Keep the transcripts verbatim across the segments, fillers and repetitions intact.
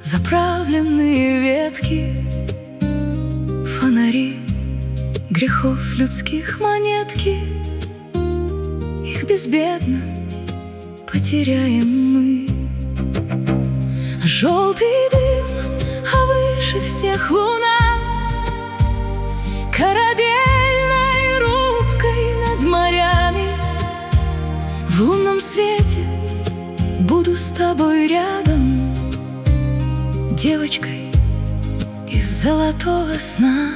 заправленные ветки, фонари грехов людских монетки. Их безбедно потеряем мы. Желтый дым, а выше всех луна, корабельной рубкой над морями. В лунном свете буду с тобой рядом, девочкой из золотого сна.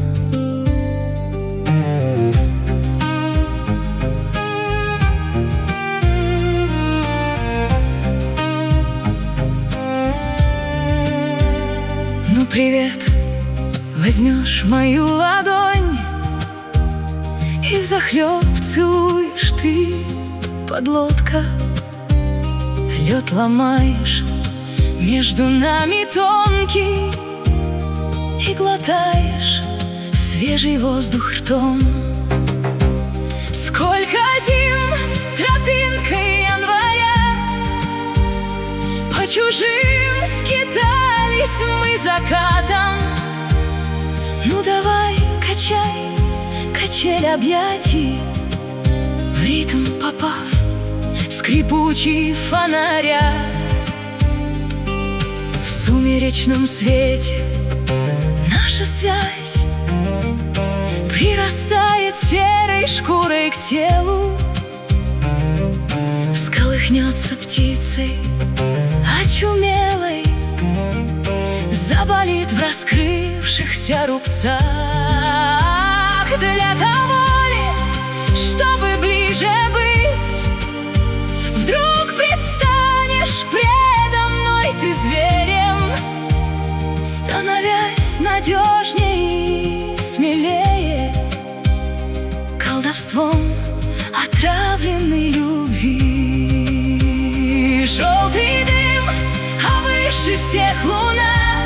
Ну, привет, возьмешь мою ладонь и взахлеб целуешь ты, подлодка. Лед ломаешь, между нами тонкий, и глотаешь свежий воздух ртом. Сколько зим тропинкой января по чужим скитались мы закатом. Ну давай, качай, качель объятий, в ритм попав скрипучий фонаря. В сумеречном свете наша связь прирастает серой шкурой к телу. Всколыхнется птицей очумелой, заболит в раскрывшихся рубцах. Для того ли, чтобы ближе быть, вдруг предстанешь предо мной ты зверем, становясь надежней и смелее, колдовством отравленной любви. Желтый дым, а выше всех луна,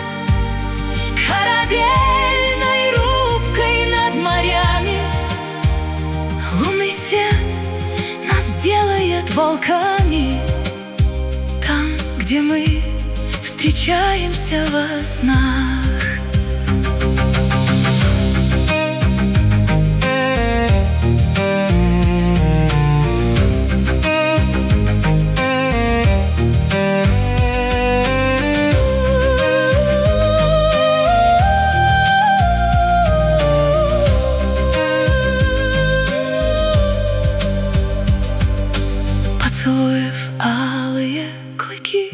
корабельной рубкой над морями. Лунный свет нас делает волками, там, где мы встречаемся во снах. Поцелуев алые клыки,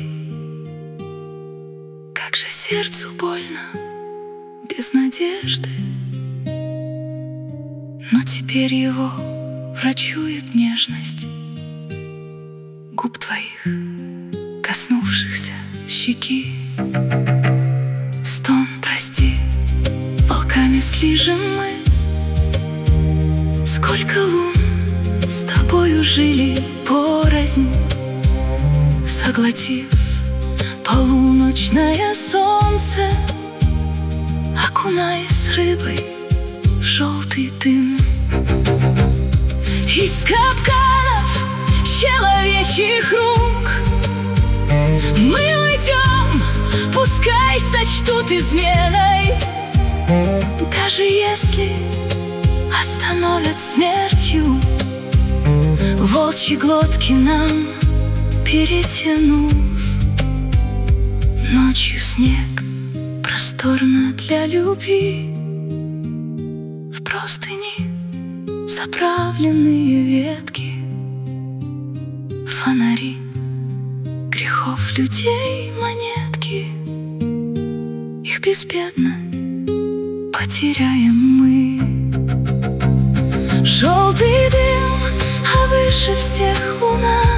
как же сердцу больно без надежды. Но теперь его врачует нежность губ твоих, коснувшихся щеки. Стон, прости, волками слижем мы. Сколько лун с тобою жили порознь, заглотив полуночное солнце, окунаясь рыбой в желтый дым. Из капканов человечьих рук мы уйдем, пускай сочтут изменой, даже если остановят смертью, волчьи глотки нам перетянув. Ночью снег просторно для любви, в простыни заправленные ветки, фонари грехов людей монетки. Их безбедно потеряем мы. Желтый дым, а выше всех луна,